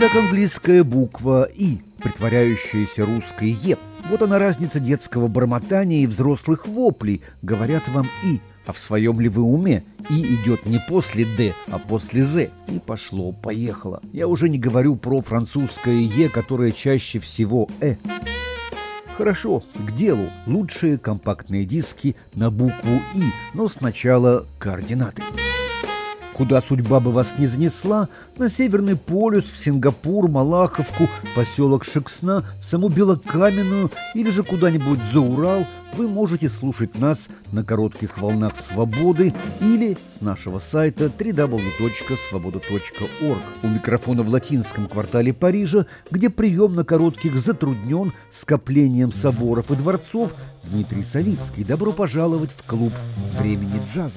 Итак, английская буква «И», притворяющаяся русской «Е». Вот она разница детского бормотания и взрослых воплей. Говорят вам «И», а в своем ли вы уме? «И» идет не после «Д», а после «З». И пошло-поехало. Я уже не говорю про французское «Е», которое чаще всего «Э». Хорошо, к делу. Лучшие компактные диски на букву «И», но сначала координаты. Куда судьба бы вас не занесла, на Северный полюс, в Сингапур, Малаховку, поселок Шексна, саму Белокаменную или же куда-нибудь за Урал, вы можете слушать нас на коротких волнах свободы или с нашего сайта www.svoboda.org. У микрофона в латинском квартале Парижа, где прием на коротких затруднен скоплением соборов и дворцов, Дмитрий Савицкий. Добро пожаловать в клуб времени джаза.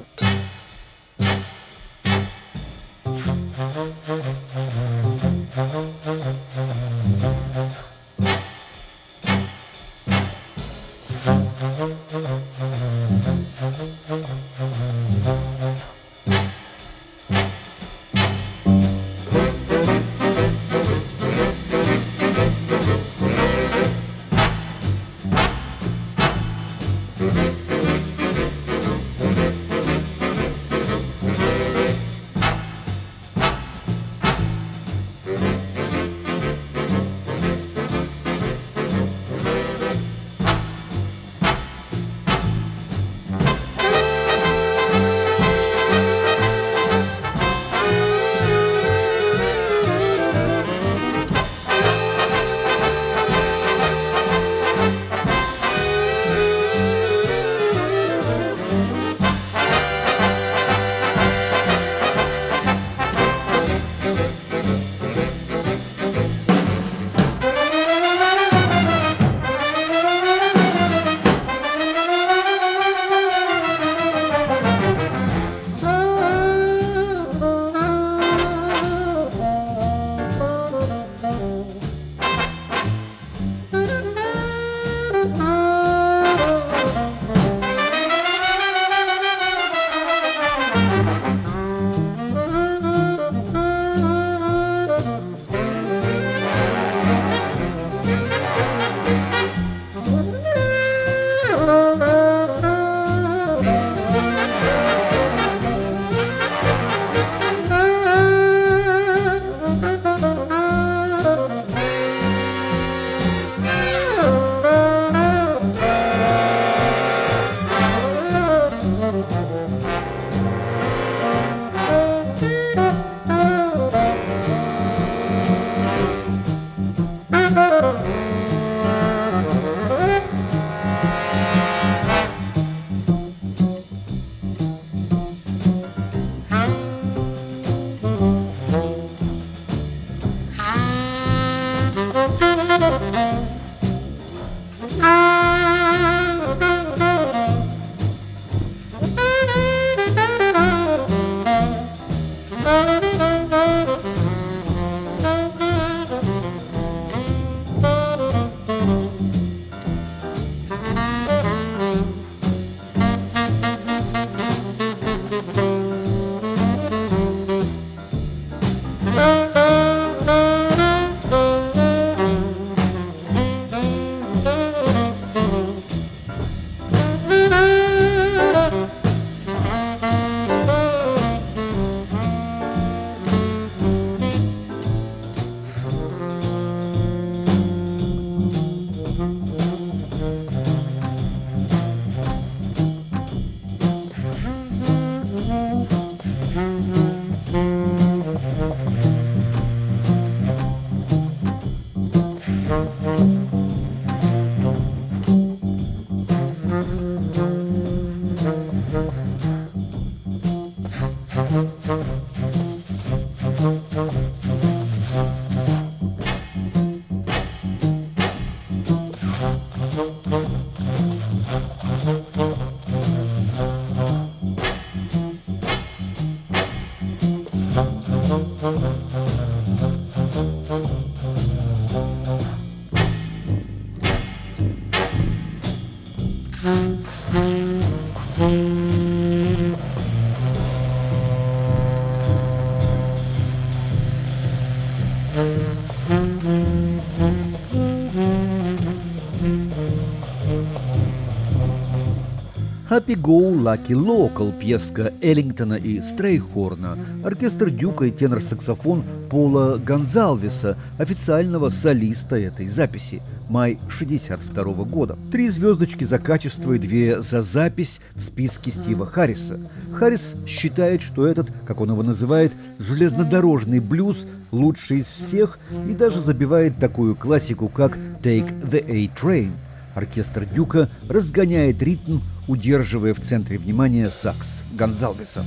Happy Go Lucky Local, пьеска Эллингтона и Стрейхорна, оркестр Дюка и тенор-саксофон Пола Гонсалвеса, официального солиста этой записи, май 1962 года. 3 звездочки за качество и 2 за запись в списке Стива Харриса. Харрис считает, что этот, как он его называет, железнодорожный блюз лучший из всех и даже забивает такую классику, как «Take the A-Train». Оркестр Дюка разгоняет ритм, удерживая в центре внимания сакс Гонсалвеса.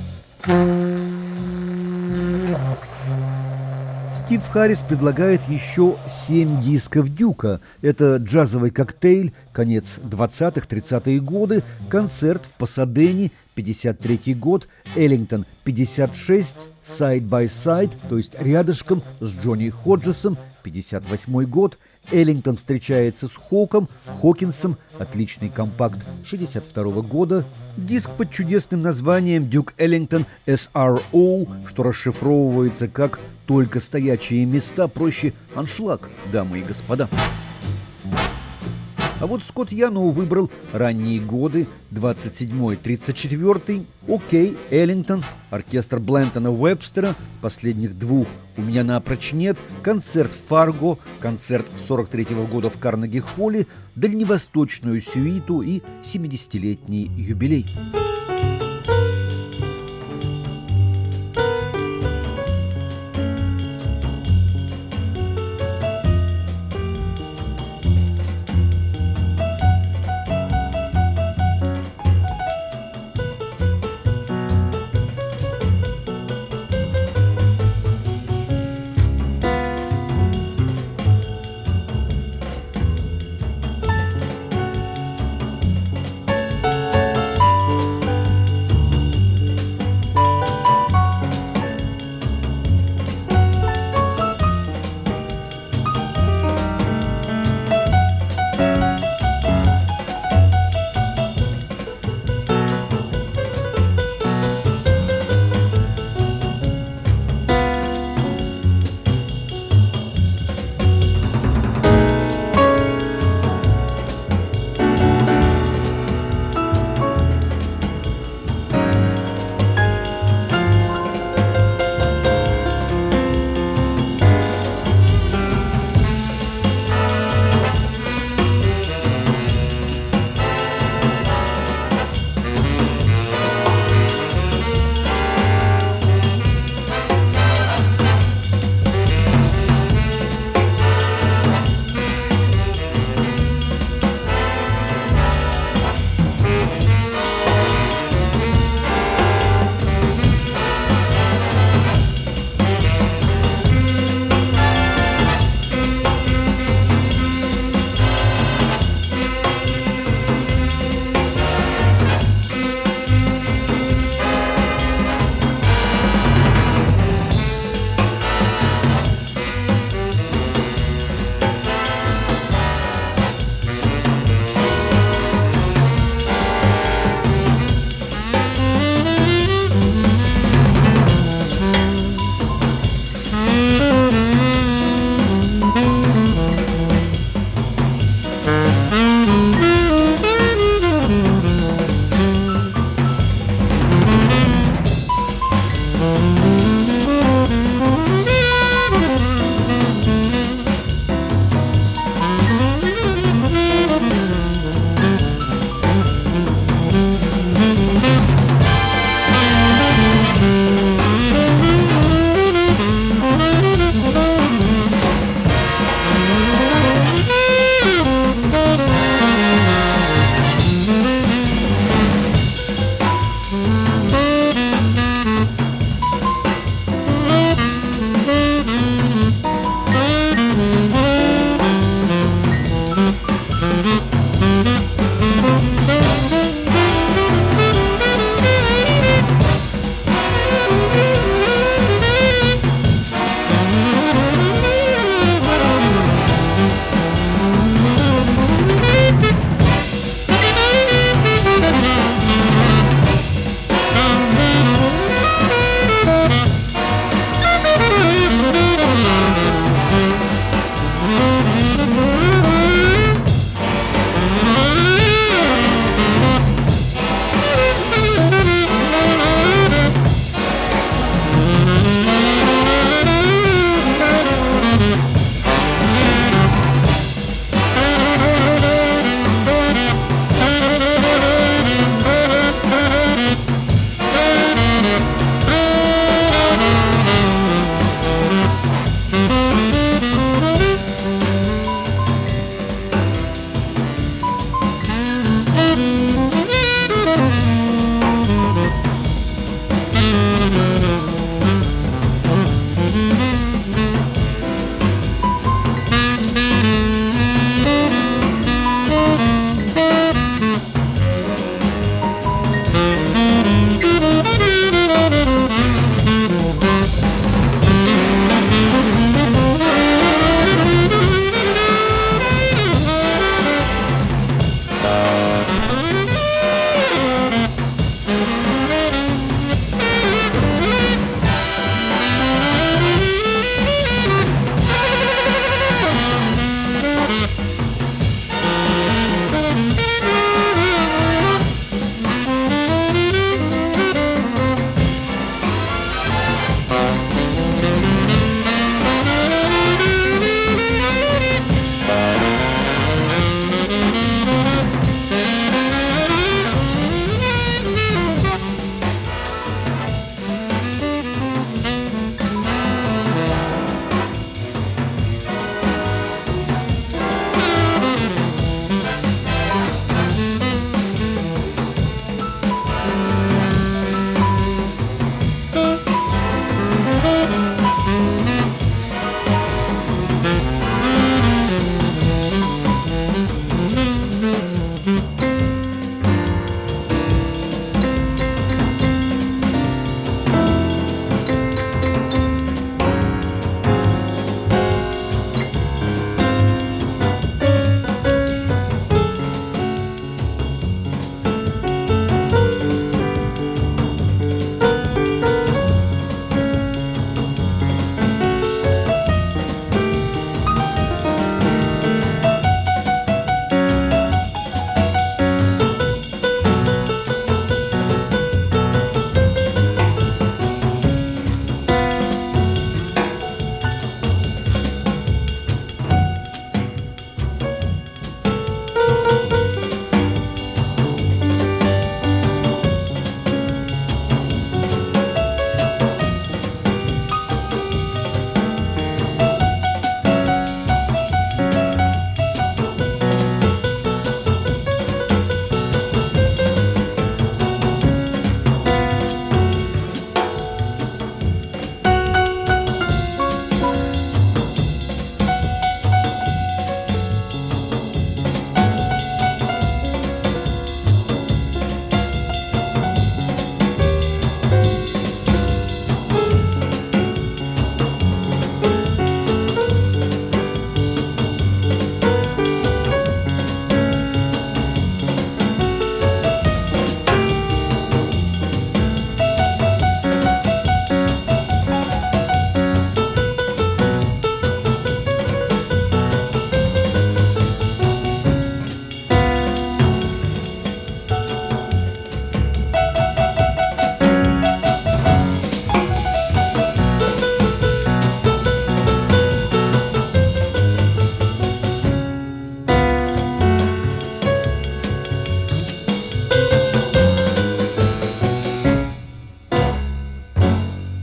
Стив Харрис предлагает еще 7 дисков Дюка. Это джазовый коктейль, конец 20-30-е годы, концерт в Пасадене, 53-й год, Эллингтон, 56, Side by Side, то есть рядышком с Джонни Ходжесом, 58 год, Эллингтон встречается с Хокинсом, отличный компакт 62 года, диск под чудесным названием Duke Ellington SRO, что расшифровывается как «Только стоячие места, проще аншлаг, дамы и господа». А вот Скотт Яноу выбрал ранние годы, 27-34, окей, Эллингтон, оркестр Блентона Уэбстера, последних 2 у меня напрочь нет, концерт Фарго, концерт 43-го года в Карнеги-холле, дальневосточную сюиту и 70-летний юбилей.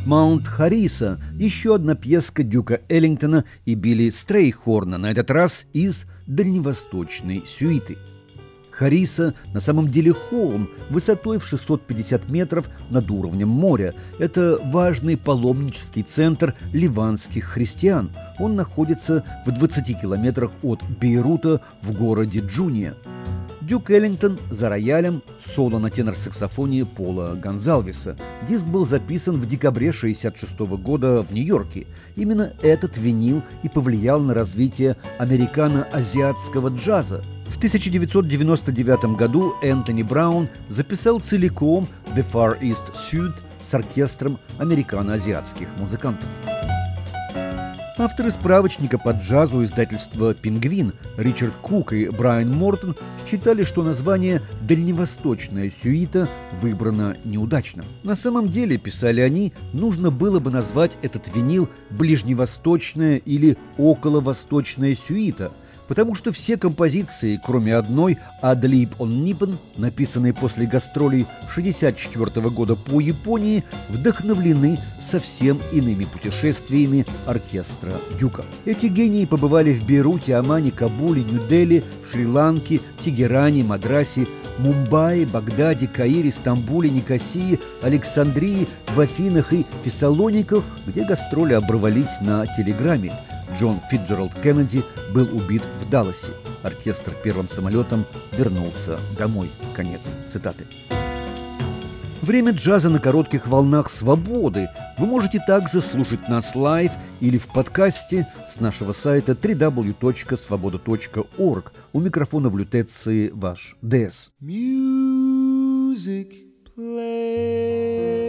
«Маунт Хариса» – еще одна пьеска Дюка Эллингтона и Билли Стрейхорна, на этот раз из дальневосточной сюиты. Хариса на самом деле холм высотой в 650 метров над уровнем моря. Это важный паломнический центр ливанских христиан. Он находится в 20 километрах от Бейрута в городе Джуния. Дюк Эллингтон за роялем, соло на тенор-саксофоне Пола Гонсалвеса. Диск был записан в декабре 1966 года в Нью-Йорке. Именно этот винил и повлиял на развитие американо-азиатского джаза. В 1999 году Энтони Браун записал целиком «The Far East Suite» с оркестром американо-азиатских музыкантов. Авторы справочника по джазу издательства «Пингвин» Ричард Кук и Брайан Мортон считали, что название «Дальневосточная сюита» выбрано неудачно. На самом деле, писали они, нужно было бы назвать этот винил «Ближневосточная» или «Околовосточная сюита», потому что все композиции, кроме одной «Ad lib on Nippon», написанные после гастролей 1964 года по Японии, вдохновлены совсем иными путешествиями оркестра Дюка. Эти гении побывали в Бейруте, Омане, Кабуле, Нью-Дели, Шри-Ланке, Тегеране, Мадрасе, Мумбаи, Багдаде, Каире, Стамбуле, Никосии, Александрии, в Афинах и Фессалониках, где гастроли оборвались на телеграмме. Джон Фитджеральд Кеннеди был убит в Далласе. Оркестр первым самолетом вернулся домой. Конец цитаты. Время джаза на коротких волнах свободы. Вы можете также слушать нас лайв или в подкасте с нашего сайта www.svoboda.org. У микрофона в лютеции ваш ДС. Music play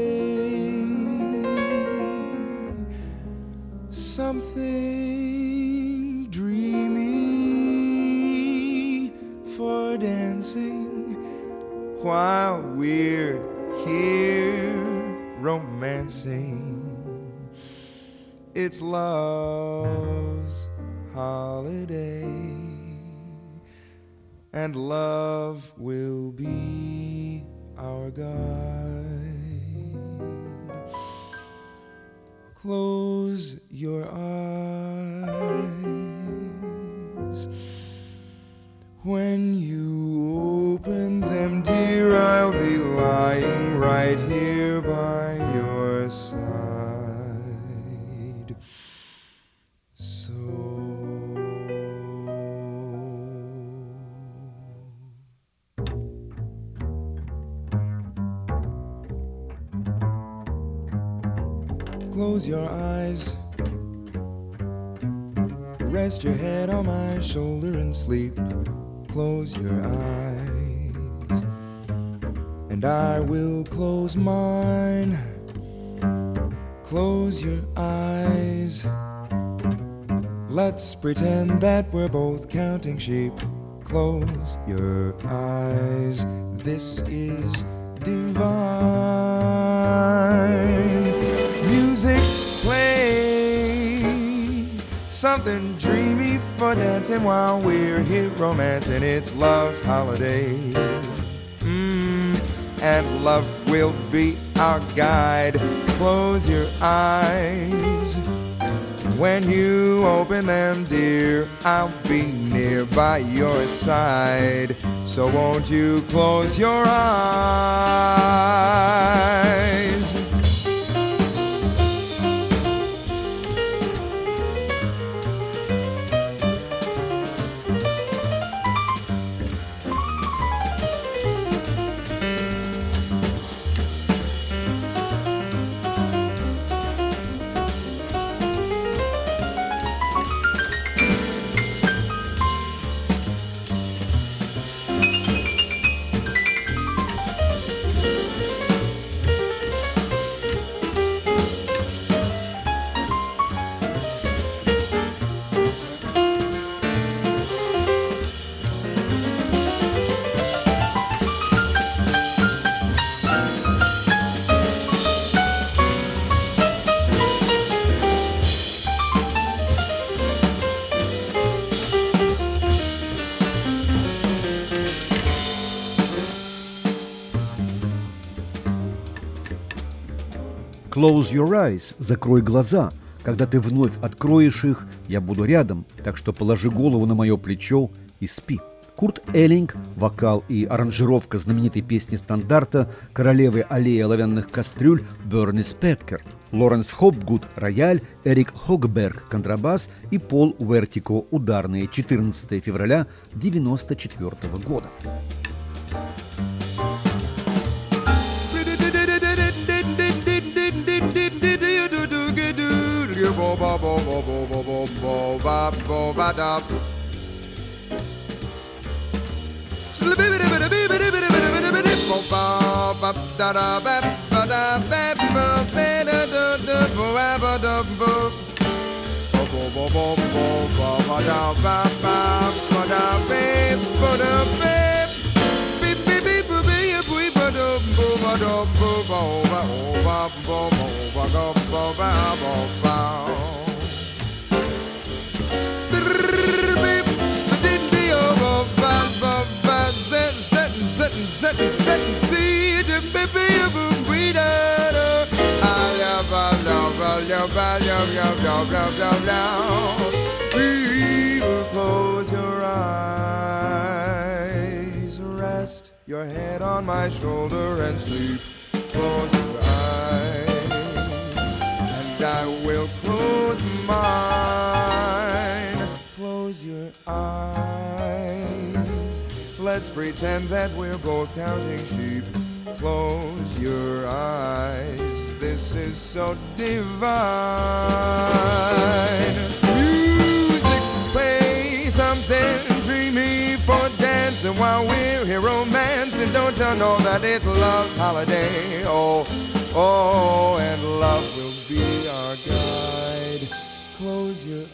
something dreamy for dancing while we're here romancing. It's love's holiday, and love will be our guide. Close your eyes. When you open them, dear, I'll be lying right here by your side. So close your eyes. Rest your head on my shoulder and sleep. Close your eyes, and I will close mine. Close your eyes. Let's pretend that we're both counting sheep. Close your eyes. This is divine. Music play something dreamy for dancing while we're here romancing. It's love's holiday, and love will be our guide. Close your eyes. When you open them, dear, I'll be near by your side. So won't you close your eyes? Close your eyes, закрой глаза. Когда ты вновь откроешь их, я буду рядом, так что положи голову на мое плечо и спи. Курт Эллинг, вокал и аранжировка знаменитой песни стандарта «Королевы аллеи оловянных кастрюль» Берни Спеткер, Лоренс Хопгуд – рояль, Эрик Хогберг – контрабас и Пол Уэртико – ударные. 14 февраля 1994 года. Close your eyes, rest your head on my shoulder and sleep. Close your eyes, and I will close mine. Close your eyes, let's pretend that we're both counting sheep. Close your eyes, this is so divine. Music, play something dreamy for dancing while we're here romancing. Don't you know that it's love's holiday? Oh, oh, and love will be our guide. Close your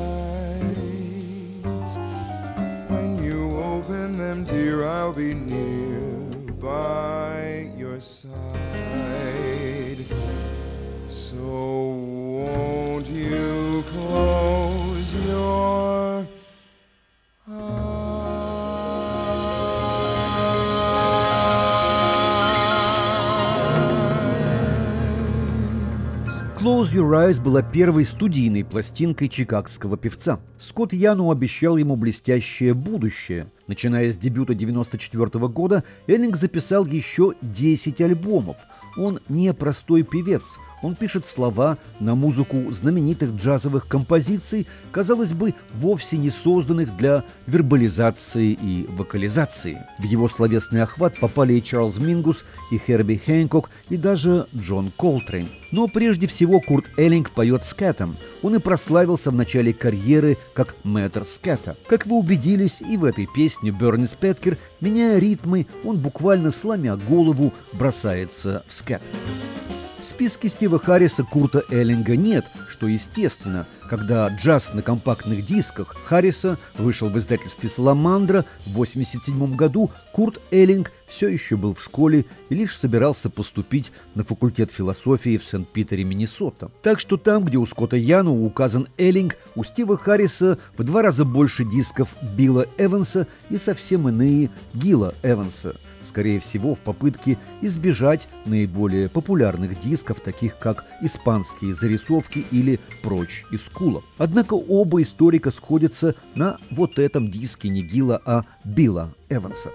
eyes. When you open them, dear, I'll be near by your side. So won't you close your «Close Your Eyes» была первой студийной пластинкой чикагского певца. Скотт Яну обещал ему блестящее будущее. Начиная с дебюта 1994 года, Эллинг записал еще 10 альбомов. Он не простой певец. Он пишет слова на музыку знаменитых джазовых композиций, казалось бы, вовсе не созданных для вербализации и вокализации. В его словесный охват попали и Чарльз Мингус, и Херби Хэнкок, и даже Джон Колтрейн. Но прежде всего Курт Эллинг поет скэтом. Он и прославился в начале карьеры как мэтр скэта. Как вы убедились и в этой песне Берни Спеткер, меняя ритмы, он буквально сломя голову бросается в скэт. В списке Стива Харриса Курта Эллинга нет, что естественно. Когда джаз на компактных дисках Харриса вышел в издательстве «Саламандра» в 1987 году, Курт Эллинг все еще был в школе и лишь собирался поступить на факультет философии в Сент-Питере, Миннесота. Так что там, где у Скотта Яну указан Эллинг, у Стива Харриса в 2 раза больше дисков Билла Эванса и совсем иные Гила Эванса. Скорее всего, в попытке избежать наиболее популярных дисков, таких как «Испанские зарисовки» или «Прочь из Кула». Однако оба историка сходятся на вот этом диске не Гила, а Билла Эванса.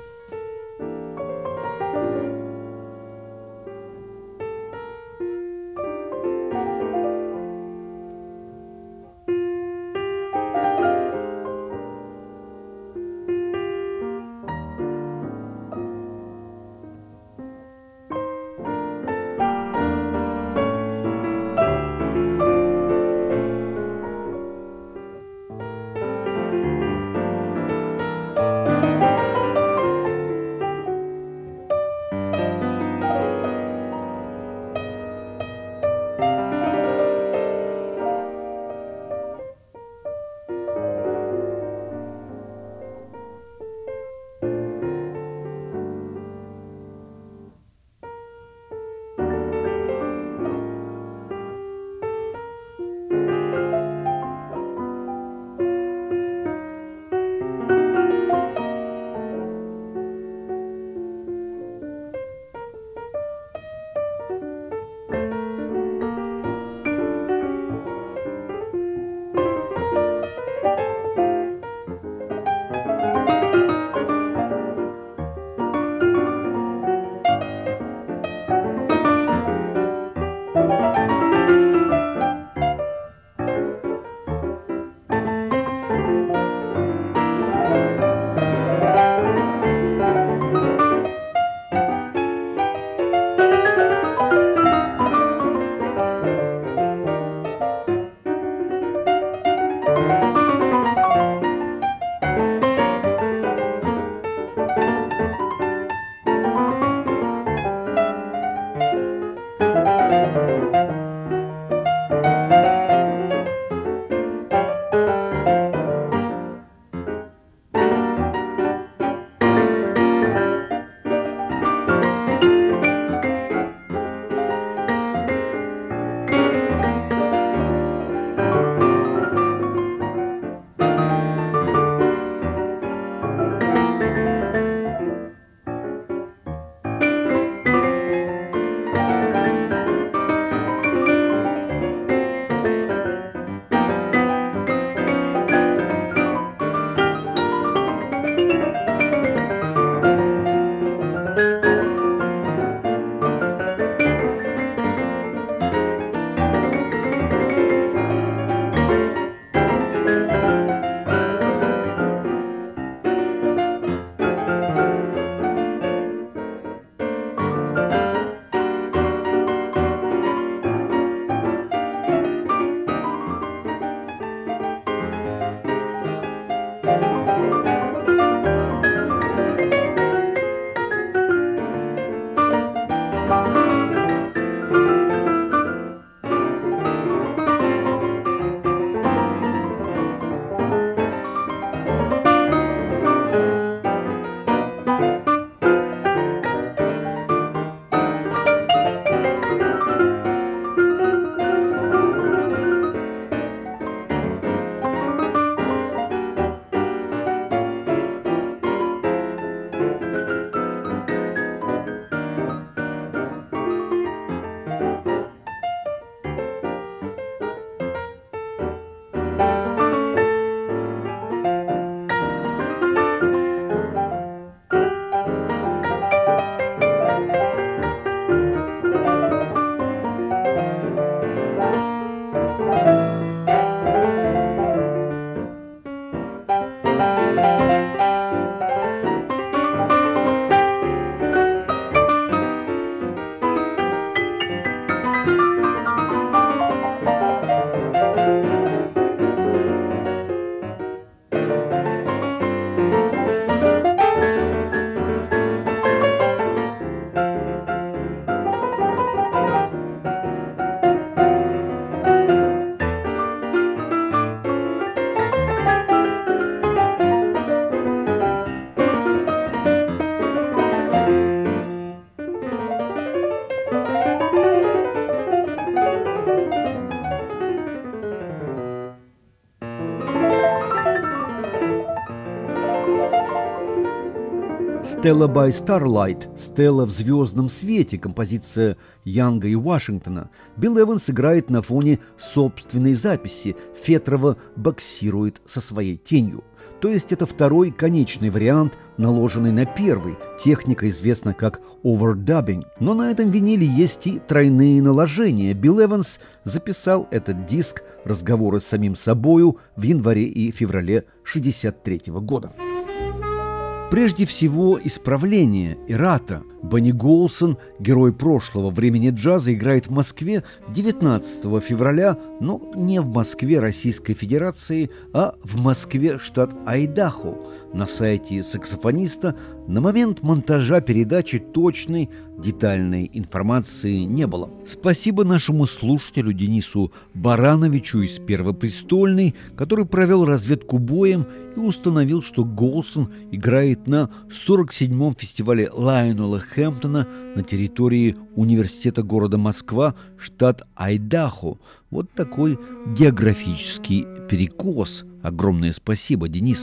«Stella by Starlight», «Стелла в звездном свете», композиция Янга и Вашингтона. Билл Эванс играет на фоне собственной записи, Фетрова боксирует со своей тенью. То есть это второй конечный вариант, наложенный на первый. Техника известна как овердаббинг. Но на этом виниле есть и тройные наложения. Билл Эванс записал этот диск «Разговоры с самим собою» в январе и феврале 1963 года. Прежде всего, исправление, эррата. Бенни Голсон, герой прошлого времени джаза, играет в Москве 19 февраля, но не в Москве Российской Федерации, а в Москве, штат Айдахо. На сайте саксофониста на момент монтажа передачи точной, детальной информации не было. Спасибо нашему слушателю Денису Барановичу из Первопрестольной, который провел разведку боем и установил, что Голсон играет на 47-м фестивале Лайонела Хэмптона на территории университета города Москва, штат Айдахо. Вот такой географический перекос. Огромное спасибо, Денис.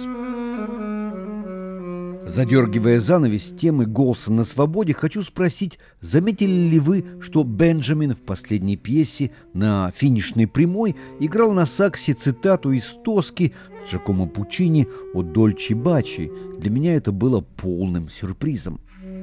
Задергивая занавес темы «Голсон на свободе», хочу спросить, заметили ли вы, что Бенджамин в последней пьесе на финишной прямой играл на саксе цитату из «Тоски» Джакомо Пуччини о Дольче Бачи? Для меня это было полным сюрпризом.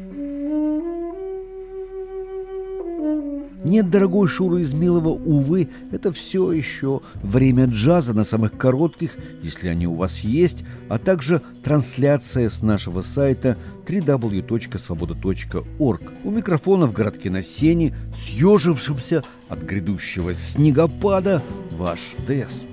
Нет, дорогой Шура Измилова, увы, это все еще время джаза на самых коротких, если они у вас есть, а также трансляция с нашего сайта www.svoboda.org. У микрофона в городке на сене, съежившимся от грядущего снегопада, ваш ДС.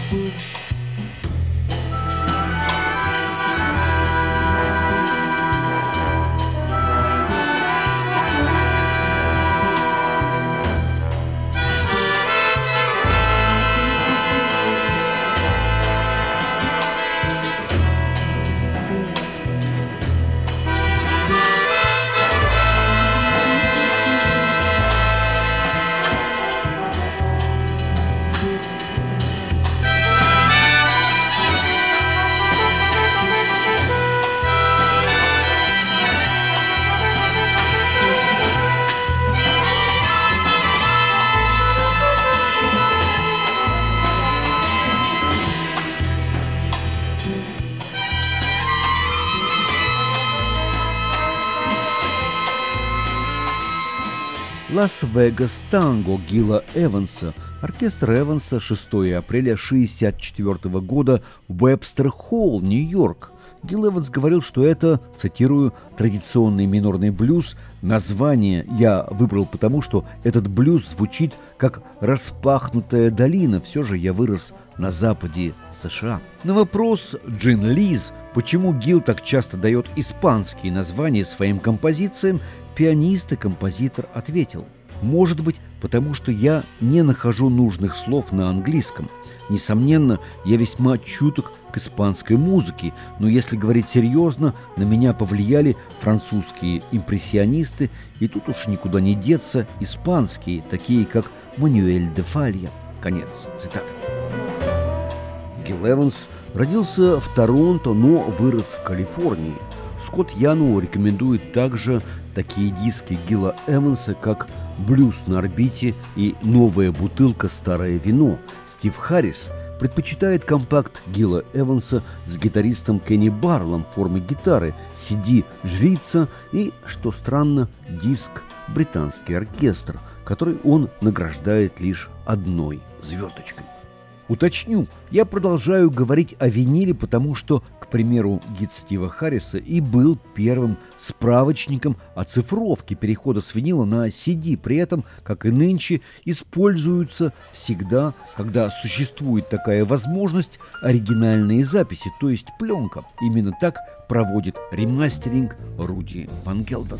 «Лас-Вегас Танго» Гила Эванса. Оркестр Эванса, 6 апреля 1964 года, Вебстер-Холл, Нью-Йорк. Гил Эванс говорил, что это, цитирую, «традиционный минорный блюз». Название я выбрал потому, что этот блюз звучит как «распахнутая долина». Все же я вырос на западе США. На вопрос Джин Лиз, почему Гил так часто дает испанские названия своим композициям, пианист и композитор ответил: «Может быть, потому что я не нахожу нужных слов на английском. Несомненно, я весьма чуток к испанской музыке, но если говорить серьезно, на меня повлияли французские импрессионисты, и тут уж никуда не деться испанские, такие как Мануэль де Фалья». Конец цитаты. Гил Эванс родился в Торонто, но вырос в Калифорнии. Скотт Януо рекомендует также такие диски Гила Эванса, как «Блюз на орбите» и «Новая бутылка, старое вино». Стив Харрис предпочитает компакт Гила Эванса с гитаристом Кенни Барлом в форме гитары, CD «Жрица» и, что странно, диск «Британский оркестр», который он награждает лишь одной звездочкой. Уточню, я продолжаю говорить о виниле, потому что, к примеру, гид Стива Харриса и был первым справочником оцифровки перехода с винила на CD. При этом, как и нынче, используются всегда, когда существует такая возможность, оригинальные записи, то есть пленка. Именно так проводит ремастеринг Руди Ван Гелден.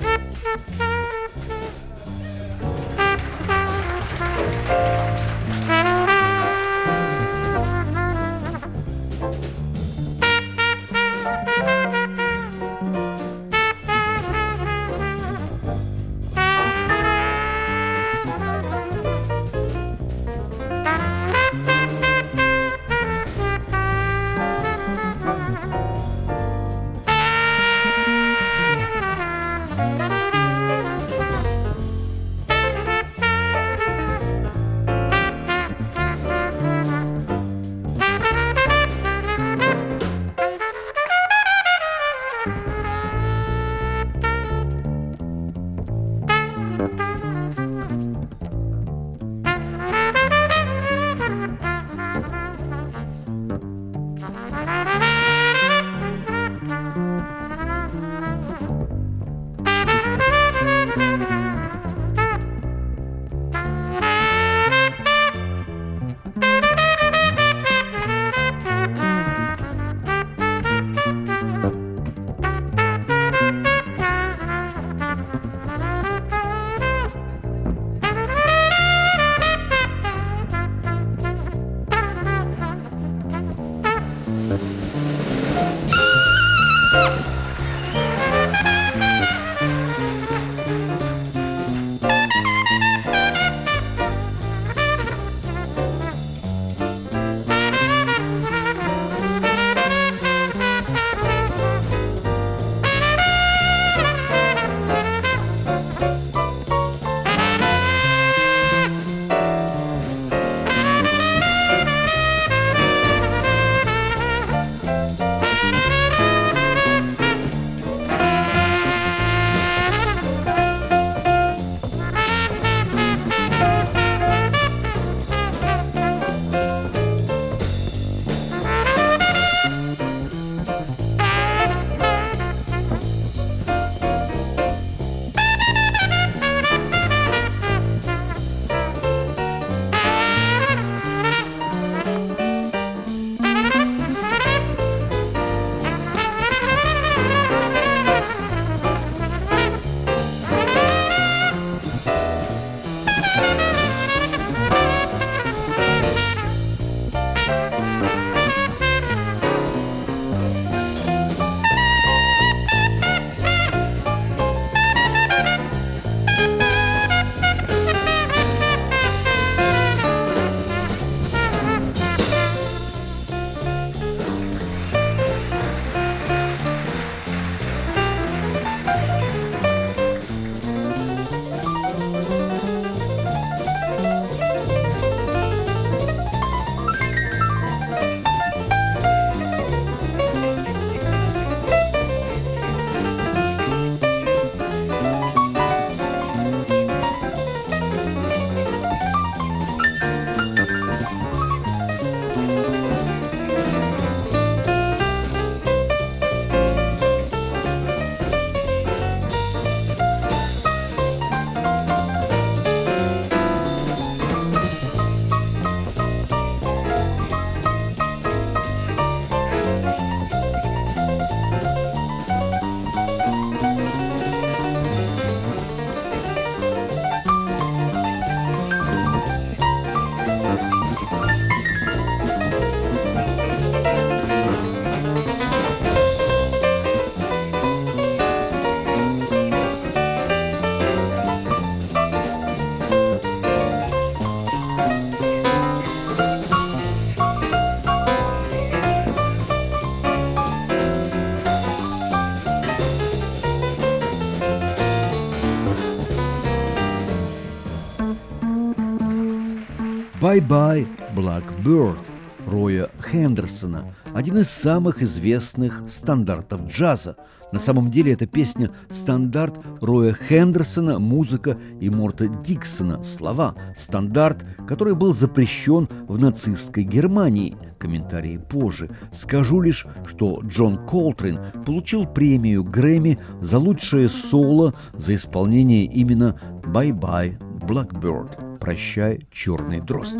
«Bye-bye, Blackbird» Роя Хендерсона – один из самых известных стандартов джаза. На самом деле эта песня – стандарт Роя Хендерсона, музыка и Морта Диксона, слова. Стандарт, который был запрещен в нацистской Германии. Комментарии позже. Скажу лишь, что Джон Колтрейн получил премию Грэмми за лучшее соло за исполнение именно «Bye-bye, Blackbird» – «Прощай, черный дрозд».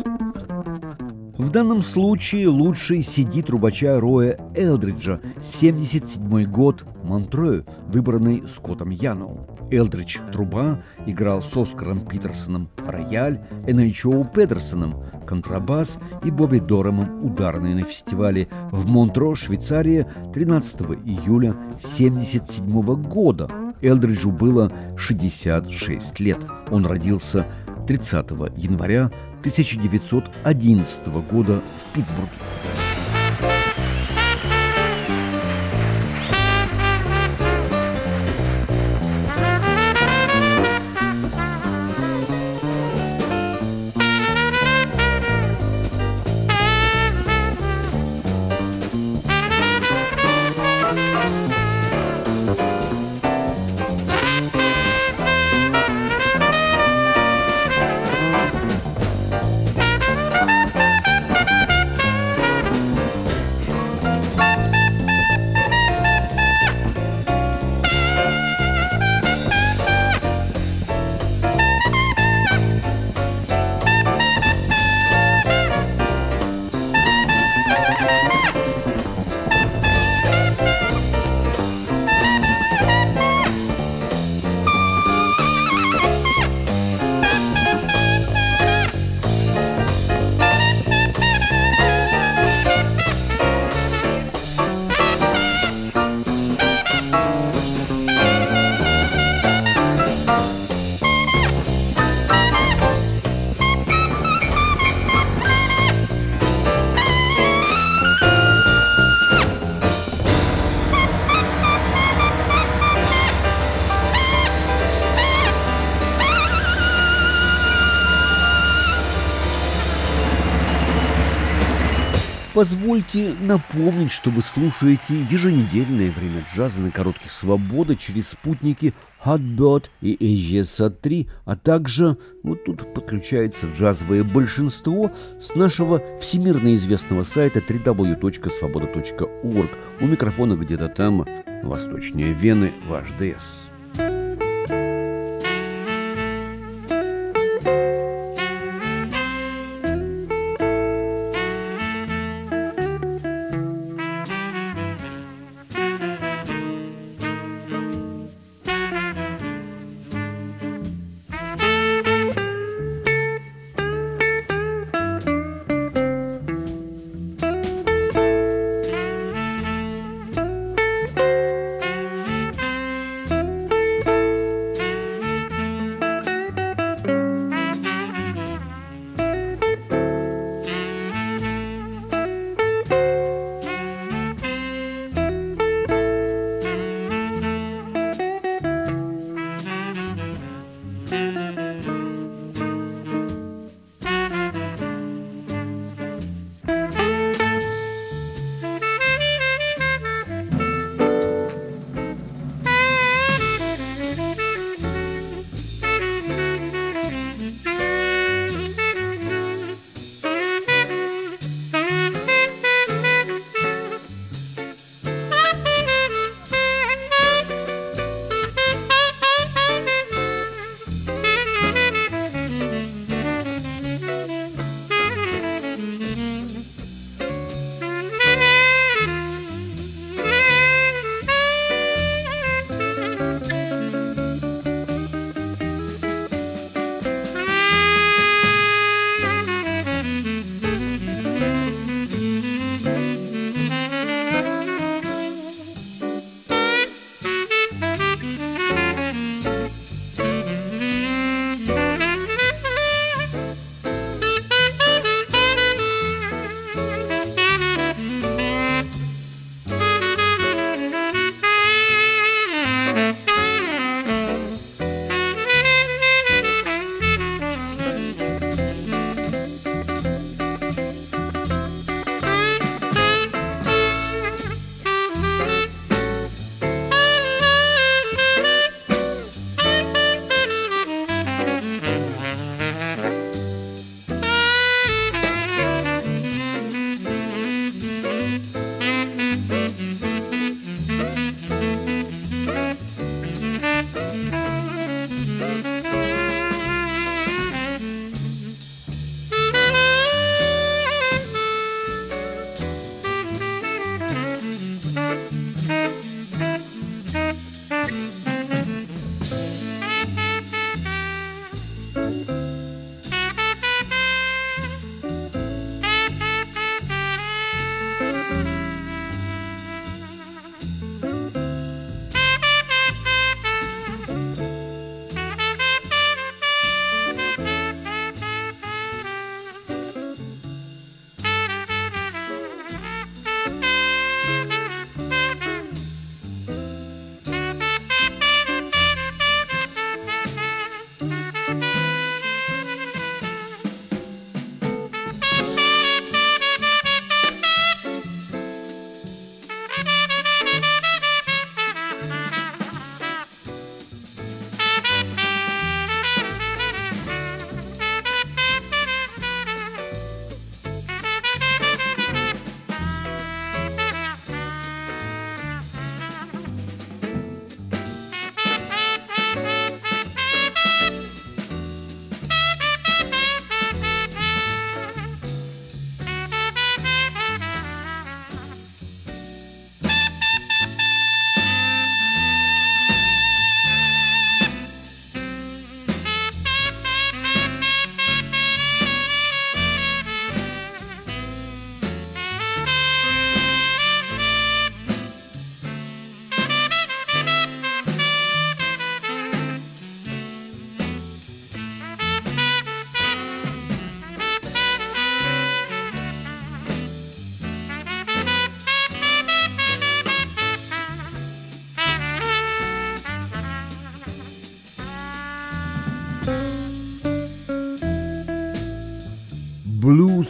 В данном случае лучший CD трубача Роя Элдриджа, 1977 год, Монтрeux, выбранный Скоттом Яноу. Элдридж – труба, играл с Оскаром Питерсоном рояль, Энейчоу Педерсоном контрабас и Бобби Доремом ударные на фестивале в Монтро, Швейцария, 13 июля 1977 года. Элдриджу было 66 лет. Он родился 30 января 1911 года в Питтсбурге. Позвольте напомнить, что вы слушаете еженедельное время джаза на коротких свобода через спутники Hotbird и AGSA-3, а также вот тут подключается джазовое большинство с нашего всемирно известного сайта www.svoboda.org. У микрофона где-то там, восточнее Вены, ваш ДС.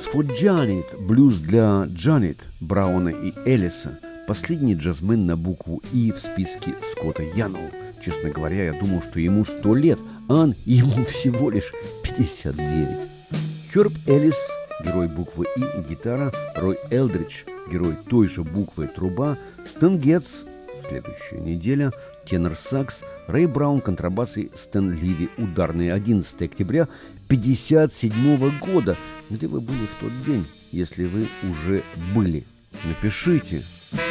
for Janet, блюз для Джанет, Брауна и Эллиса. Последний джазмен на букву «И» в списке Скотта Яноу. Честно говоря, я думал, что ему 100 лет, а ему всего лишь 59. Херб Эллис, герой буквы «И» гитара, Рой Элдридж, герой той же буквы труба, Стэн Гетц, следующая неделя, тенор-сакс, Рэй Браун, контрабас и Стэн Ливи, ударные. 11 октября 1957 года. Где вы были в тот день, если вы уже были? Напишите.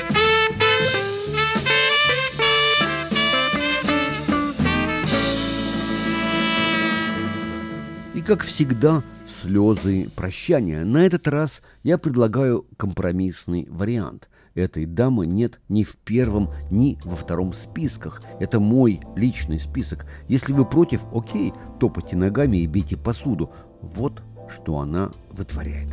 И, как всегда, слезы прощания. На этот раз я предлагаю компромиссный вариант. Этой дамы нет ни в первом, ни во втором списках. Это мой личный список. Если вы против, окей, топайте ногами и бейте посуду. Вот что она вытворяет.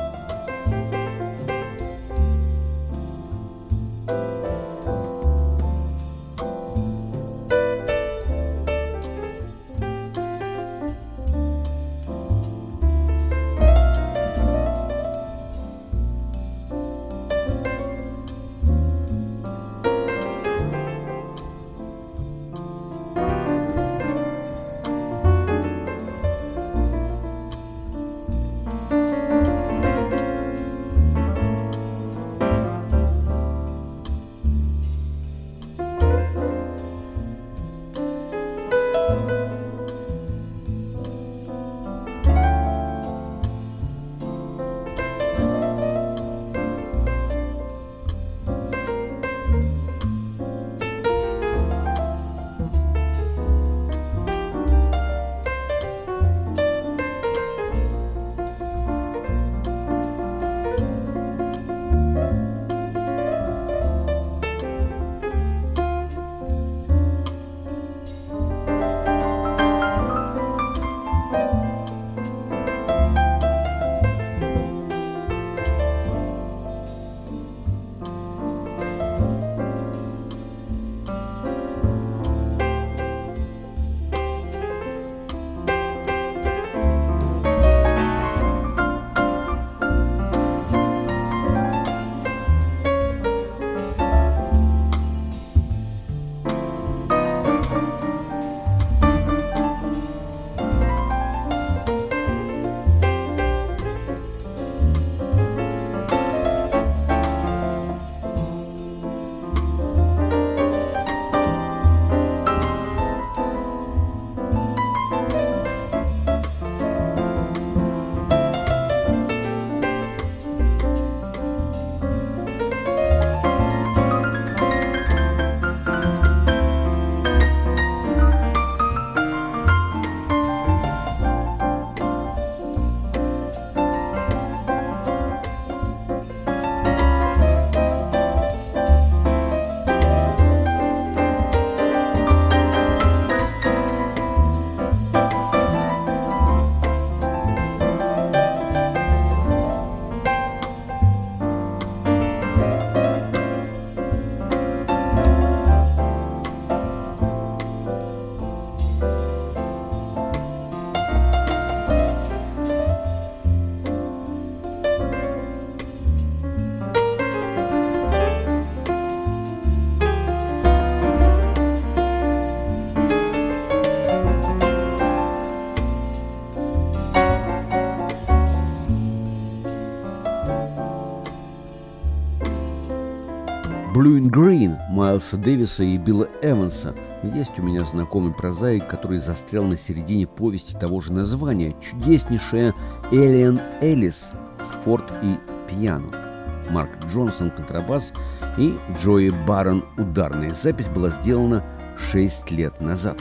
Blue and Green Майлса Дэвиса и Билла Эванса. Есть у меня знакомый прозаик, который застрял на середине повести того же названия. Чудеснейшая Эллен Эллис, форт и пиано. Марк Джонсон, контрабас, и Джои Барон, ударная. Запись была сделана 6 лет назад.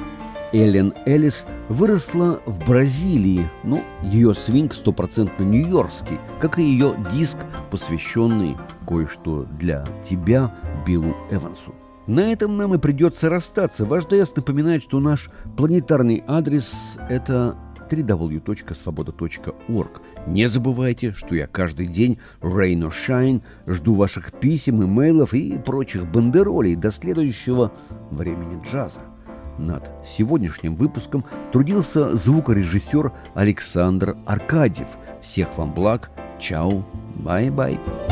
Эллен Эллис выросла в Бразилии, но ее свинг 100% нью-йоркский, как и ее диск, посвященный «Кое-что для тебя» Биллу Эвансу. На этом нам и придется расстаться. Ваш ДС напоминает, что наш планетарный адрес – это www.svoboda.org. Не забывайте, что я каждый день, rain or shine, жду ваших писем, имейлов и прочих бандеролей до следующего времени джаза. Над сегодняшним выпуском трудился звукорежиссер Александр Аркадьев. Всех вам благ. Чао. Бай-бай.